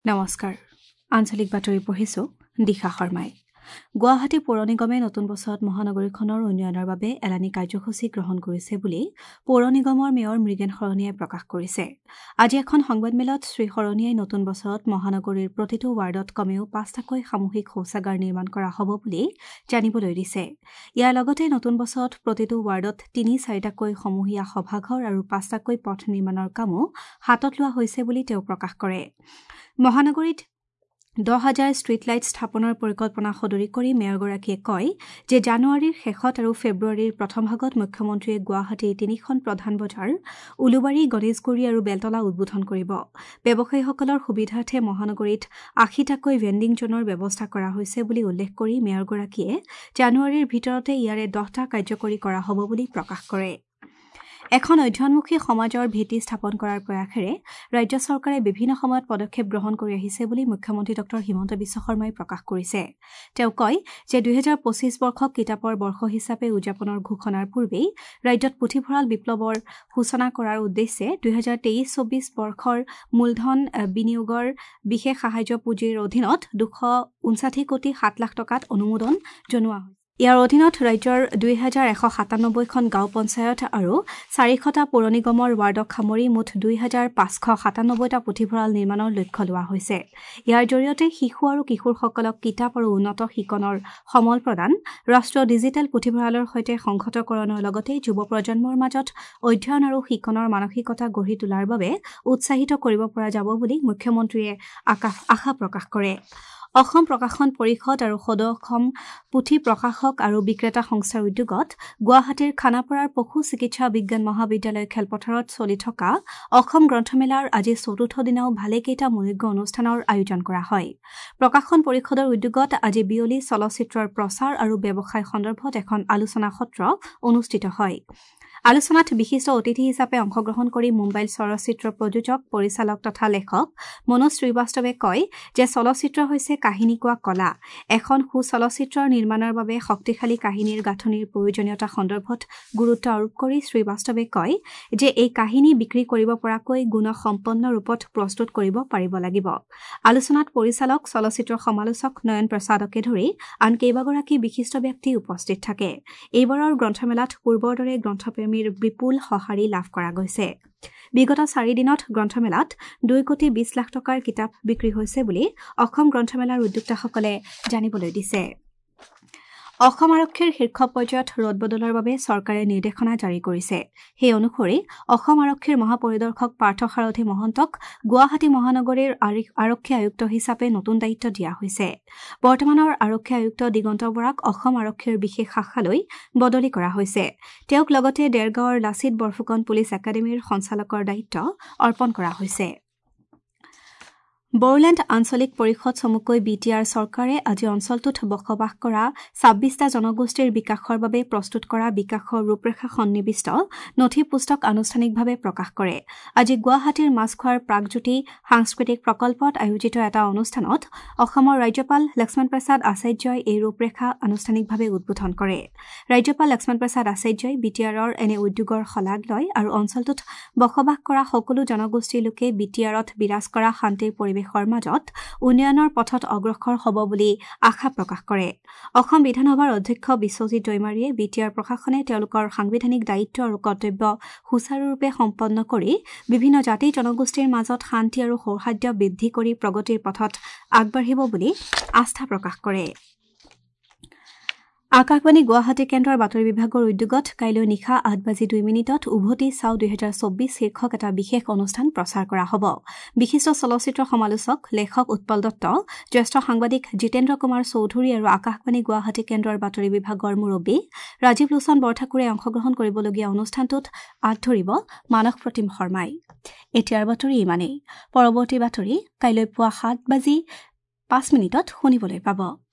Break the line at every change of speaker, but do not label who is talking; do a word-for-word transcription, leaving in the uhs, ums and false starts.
নমস্কাৰ আঞ্চলিক বাতৰি পঢ়িছো দিশা শৰ্মাই গুৱাহাটী পৌৰ নিগমে নতুন বছৰত মহানগৰীখনৰ উন্নয়নৰ বাবে এলানি কাৰ্যসূচী গ্ৰহণ কৰিছে বুলি পৌৰ নিগমৰ মেয়ৰ মৃগেন শৰণীয়াই প্ৰকাশ কৰিছে আজি এখন সংবাদমেলত শ্ৰী শৰণীয়াই নতুন বছৰত মহানগৰীৰ প্ৰতিটো ৱাৰ্ডত কমেও পাঁচটাকৈ সামূহিক শৌচাগাৰ নিৰ্মাণ কৰা হ'ব বুলি জানিবলৈ দিছে ইয়াৰ লগতে নতুন বছৰত প্ৰতিটো ৱাৰ্ডত তিনি চাৰিটাকৈ সমূহীয়া সভাঘৰ আৰু পাঁচটাকৈ পথ নিৰ্মাণৰ কামো হাতত লোৱা হৈছে বুলি তেওঁ প্ৰকাশ কৰে মহানগৰীত দহ হাজাৰ ষ্ট্ৰীট লাইট স্থাপনৰ পৰিকল্পনা সদৰি কৰি মেয়ৰগৰাকীয়ে কয় যে জানুৱাৰীৰ শেষত আৰু ফেব্ৰুৱাৰীৰ প্ৰথম ভাগত মুখ্যমন্ত্ৰীয়ে গুৱাহাটীৰ তিনিখন প্ৰধান বজাৰ উলুবাৰী গণেশগুৰি আৰু বেলতলা উদ্বোধন কৰিব ব্যৱসায়ীসকলৰ সুবিধাৰ্থে মহানগৰীত আশীটাকৈ ভেণ্ডিং জোনৰ ব্যৱস্থা কৰা হৈছে বুলি উল্লেখ কৰি মেয়ৰগৰাকীয়ে জানুৱাৰীৰ ভিতৰতে ইয়াৰে দহটা কাৰ্যকৰী কৰা হ'ব বুলি প্ৰকাশ কৰে এখন অধ্যয়নমুখী সমাজৰ ভেটি স্থাপন কৰাৰ প্ৰয়াসেৰে ৰাজ্য চৰকাৰে বিভিন্ন সময়ত পদক্ষেপ গ্ৰহণ কৰি আহিছে বুলি মুখ্যমন্ত্ৰী ডক্টৰ হিমন্ত বিশ্ব শৰ্মাই প্ৰকাশ কৰিছে তেওঁ কয় যে দুই হাজাৰ পঁচিছ বৰ্ষক কিতাপৰ বৰ্ষ হিচাপে উদযাপনৰ ঘোষণাৰ পূৰ্বেই ৰাজ্যত পুথিভঁৰাল বিপ্লৱৰ সূচনা কৰাৰ উদ্দেশ্যে দুই হাজাৰ তেইছ চৌবিছ বৰ্ষৰ মূলধন বিনিয়োগৰ বিশেষ সাহায্য পুঁজিৰ অধীনত দুশ ঊনষাঠি কোটি সাত লাখ টকাত অনুমোদন জনোৱা হৈছে ইয়াৰ অধীনত ৰাজ্যৰ দুই হাজাৰ এশ সাতানব্বৈখন গাঁও পঞ্চায়ত আৰু চাৰিশটা পৌৰ নিগমৰ ৱাৰ্ডক সামৰি মুঠ দুই হাজাৰ পাঁচশ সাতানব্বৈটা পুথিভঁৰাল নিৰ্মাণৰ লক্ষ্য লোৱা হৈছে ইয়াৰ জৰিয়তে শিশু আৰু কিশোৰসকলক কিতাপ আৰু উন্নত শিকনৰ সমল প্ৰদান ৰাষ্ট্ৰীয় ডিজিটেল পুথিভঁৰালৰ সৈতে সংহতকৰণৰ লগতে যুৱ প্ৰজন্মৰ মাজত অধ্যয়ন আৰু শিকনৰ মানসিকতা গঢ়ি তোলাৰ বাবে উৎসাহিত কৰিব পৰা যাব বুলি মুখ্যমন্ত্ৰীয়ে আশা প্ৰকাশ কৰে অসম প্ৰকাশন পৰিষদ আৰু সদৌ অসম পুথি প্ৰকাশক আৰু বিক্ৰেতা সংস্থাৰ উদ্যোগত গুৱাহাটীৰ খানাপাৰাৰ পশু চিকিৎসা বিজ্ঞান মহাবিদ্যালয় খেলপথাৰত চলি থকা অসম গ্ৰন্থমেলাৰ আজি চতুৰ্থ দিনাও ভালেকেইটা মনোজ্ঞ অনুষ্ঠানৰ আয়োজন কৰা হয় প্ৰকাশন পৰিষদৰ উদ্যোগত আজি বিয়লি চলচ্চিত্ৰৰ প্ৰচাৰ আৰু ব্যৱসায় সন্দৰ্ভত এখন আলোচনা সত্ৰ অনুষ্ঠিত হয় আলোচনাত বিশিষ্ট অতিথি হিচাপে অংশগ্ৰহণ কৰি মুম্বাইৰ চলচ্চিত্ৰ প্ৰযোজক পৰিচালক তথা লেখক মনোজ শ্ৰীবাস্তৱে কয় যে চলচ্চিত্ৰ হৈছে কাহিনী কোৱা কলা এখন সুচলচ্চিত্ৰৰ নিৰ্মাণৰ বাবে শক্তিশালী কাহিনীৰ গাঁথনিৰ প্ৰয়োজনীয়তা সন্দৰ্ভত গুৰুত্ব আৰোপ কৰি শ্ৰীবাস্তৱে কয় যে এই কাহিনী বিক্ৰী কৰিব পৰাকৈ গুণসম্পন্ন ৰূপত প্ৰস্তুত কৰিব পাৰিব লাগিব আলোচনাত পৰিচালক চলচ্চিত্ৰ সমালোচক নয়ন প্ৰসাদকে ধৰি আন কেইবাগৰাকী বিশিষ্ট ব্যক্তি উপস্থিত থাকে এইবাৰৰ গ্ৰন্থমেলাত পূৰ্বৰ দৰে গ্ৰন্থপ্ৰেমীৰ বিপুল সঁহাৰি লাভ কৰা গৈছে বিগত চাৰি দিনত গ্ৰন্থমেলাত দুই কোটি বিশ লাখ টকাৰ কিতাপ বিক্ৰী হৈছে বুলি অসম গ্ৰন্থমেলাৰ উদ্যোক্তাসকলে জানিবলৈ দিছে অসম আৰক্ষীৰ শীৰ্ষ পৰ্যায়ত ৰদবদলৰ বাবে চৰকাৰে নিৰ্দেশনা জাৰি কৰিছে সেই অনুসৰি অসম আৰক্ষীৰ মহাপৰিদৰ্শক পাৰ্থ সাৰথী মহন্তক গুৱাহাটী মহানগৰীৰ আৰক্ষী আয়ুক্ত হিচাপে নতুন দায়িত্ব দিয়া হৈছে বৰ্তমানৰ আৰক্ষী আয়ুক্ত দিগন্ত বৰাক অসম আৰক্ষীৰ বিশেষ শাখালৈ বদলি কৰা হৈছে তেওঁক লগতে দেৰগাঁৱৰ লাচিত বৰফুকন পুলিচ একাডেমীৰ সঞ্চালকৰ দায়িত্ব অৰ্পণ কৰা হৈছে বড়োলেণ্ড আঞ্চলিক পৰিষদ চমুকৈ বি টি আৰ চৰকাৰে আজি অঞ্চলটোত বসবাস কৰা ছাব্বিছটা জনগোষ্ঠীৰ বিকাশৰ বাবে প্ৰস্তুত কৰা বিকাশৰ ৰূপৰেখা সন্নিৱিষ্ট নথি পুস্তক আনুষ্ঠানিকভাৱে প্ৰকাশ কৰে আজি গুৱাহাটীৰ মাছখোৱাৰ প্ৰাগজ্যোতি সাংস্কৃতিক প্ৰকল্পত আয়োজিত এটা অনুষ্ঠানত অসমৰ ৰাজ্যপাল লক্ষ্মণ প্ৰসাদ আচাৰ্যই এই ৰূপৰেখা আনুষ্ঠানিকভাৱে উদ্বোধন কৰে ৰাজ্যপাল লক্ষ্মণ প্ৰসাদ আচাৰ্যই বি টি আৰৰ এনে উদ্যোগৰ শলাগ লয় আৰু অঞ্চলটোত বসবাস কৰা সকলো জনগোষ্ঠীৰ লোকে বি টি আৰত বিৰাজ কৰা শান্তিৰ পৰিৱেশ মাজত উন্নয়নৰ পথত অগ্ৰসৰ হ'ব বুলি আশা প্ৰকাশ কৰে অসম বিধানসভাৰ অধ্যক্ষ বিশ্বজিৎ দৈমাৰীয়ে বি টি আৰ প্ৰশাসনে তেওঁলোকৰ সাংবিধানিক দায়িত্ব আৰু কৰ্তব্য সুচাৰুৰূপে সম্পন্ন কৰি বিভিন্ন জাতি জনগোষ্ঠীৰ মাজত শান্তি আৰু সৌহাৰ্দ্য বৃদ্ধি কৰি প্ৰগতিৰ পথত আগবাঢ়িব বুলি আস্থা প্ৰকাশ কৰে আকাশবাণী গুৱাহাটী কেন্দ্ৰৰ বাতৰি বিভাগৰ উদ্যোগত কাইলৈ নিশা আঠ বাজি দুই মিনিটত উভতি চাও দুই হাজাৰ চৌব্বিছ শীৰ্ষক এটা বিশেষ অনুষ্ঠান প্ৰচাৰ কৰা হ'ব বিশিষ্ট চলচ্চিত্ৰ সমালোচক লেখক উৎপল দত্ত জ্যেষ্ঠ সাংবাদিক জিতেন্দ্ৰ কুমাৰ চৌধুৰী আৰু আকাশবাণী গুৱাহাটী কেন্দ্ৰৰ বাতৰি বিভাগৰ মুৰব্বী ৰাজীৱ লোচন বৰঠাকুৰে অংশগ্ৰহণ কৰিবলগীয়া অনুষ্ঠানটোত আঁত ধৰিব মানস প্ৰতিম শৰ্মাই এতিয়াৰ বাতৰি ইমানেই পৰৱৰ্তী বাতৰি কাইলৈ পুৱা সাত বাজি পাঁচ মিনিটত শুনিবলৈ পাব